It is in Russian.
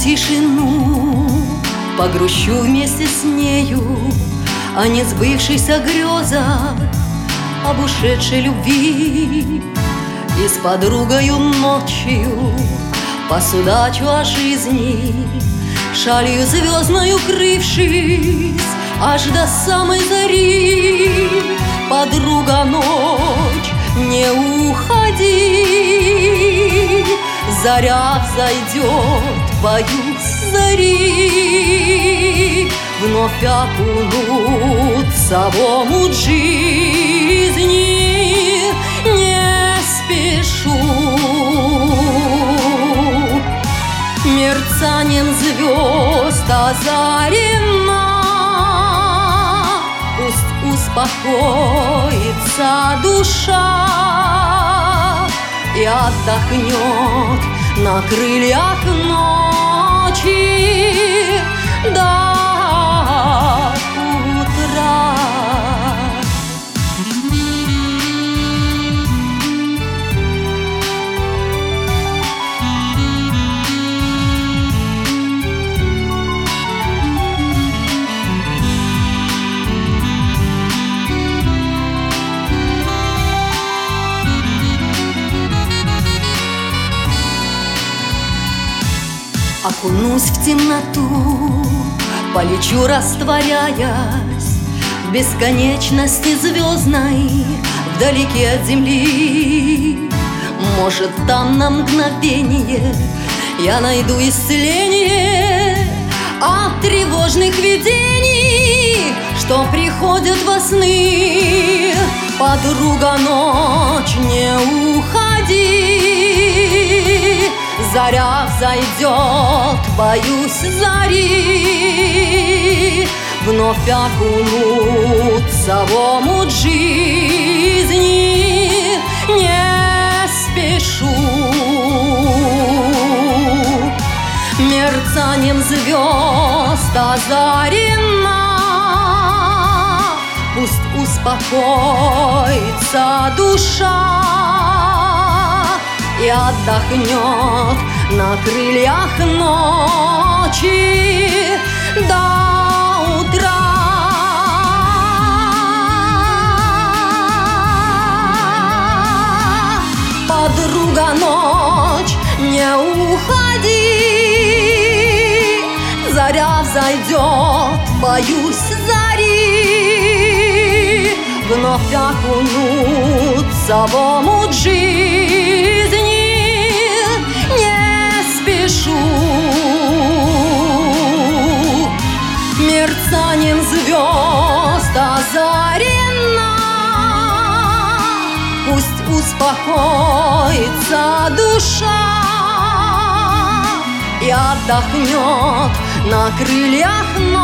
тишину, погрущу вместе с нею о несбывшихся грезах, об ушедшей любви. И с подругою ночью посудачу о жизни, шалью звездною укрывшись аж до самой зари. Подруга, ночь, не уходи, заря взойдет, боюсь зари. Вновь окунуться в омут жизни не спешу. Мерцанием звезд озарена, пусть успокоится душа и отдохнет на крыльях ночи до утра. Окунусь в темноту, полечу, растворяясь в бесконечности звездной, вдалеке от земли. Может, там на мгновение я найду исцеление от тревожных видений, что приходят во сны. Подруга, ночь, не уходи, заря взойдет, боюсь зари. Вновь окунуться в омут жизни не спешу. Мерцанием звезд озарена, пусть успокоится душа и отдохнет на крыльях ночи до утра. Подруга, ночь, не уходи, заря взойдет, боюсь зари. Вновь окунуться в омут жизни не спешу. Мерцанием звезд озарена, пусть успокоится душа и отдохнет на крыльях